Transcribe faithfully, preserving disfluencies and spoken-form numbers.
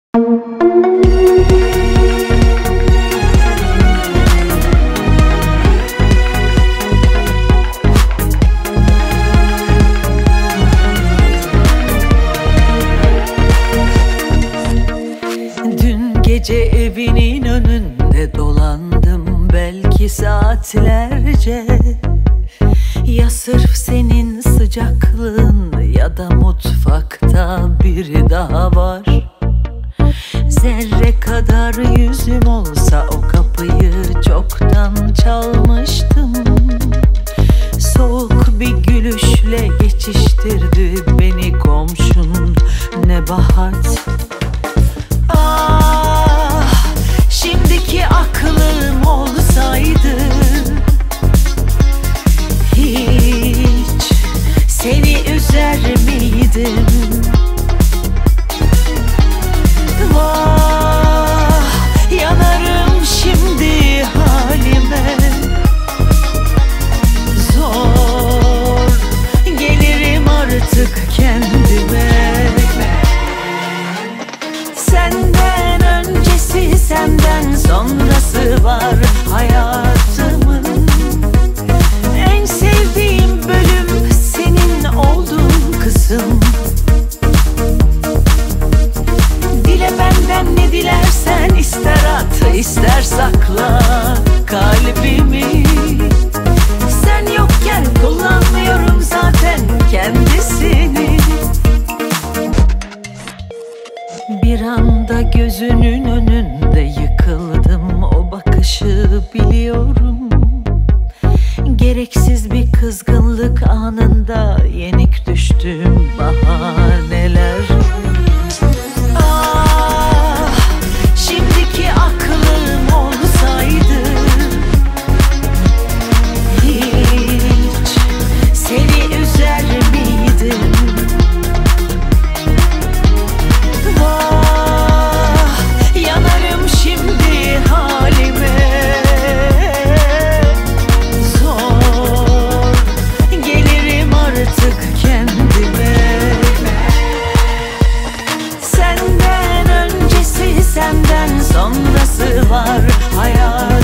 Dün gece evinin önünde dolandım belki saatlerce. Ya sırf senin sıcaklığın ya da mutfakta biri daha var. Zerre kadar yüzüm olsa o kapıyı çoktan çalmıştım. Soğuk bir gülüşle geçiştirdi beni komşun Nebahat. Ah, şimdiki aklım olsaydı hiç seni üzer miydim? Vah, yanarım şimdi halime. Zor gelirim artık kendime. Senden öncesi, senden sonrası var hayatımın. En sevdiğim bölüm senin olduğun kısım. Dile benden ne dilersen, ister at ister sakla kalbimi. Sen yokken kullanmıyorum zaten kendisini. Bir anda gözünün önünde yıkıldım, o bakışı biliyorum. Gereksiz bir kızgınlık anında yenik düştüm bahaneler. Ah, şimdiki aklım olsaydı hiç seni üzer miydim? Vah, yanarım şimdi halime. Zor gelirim artık kendime. Senden öncesi, senden sonrası var hayat.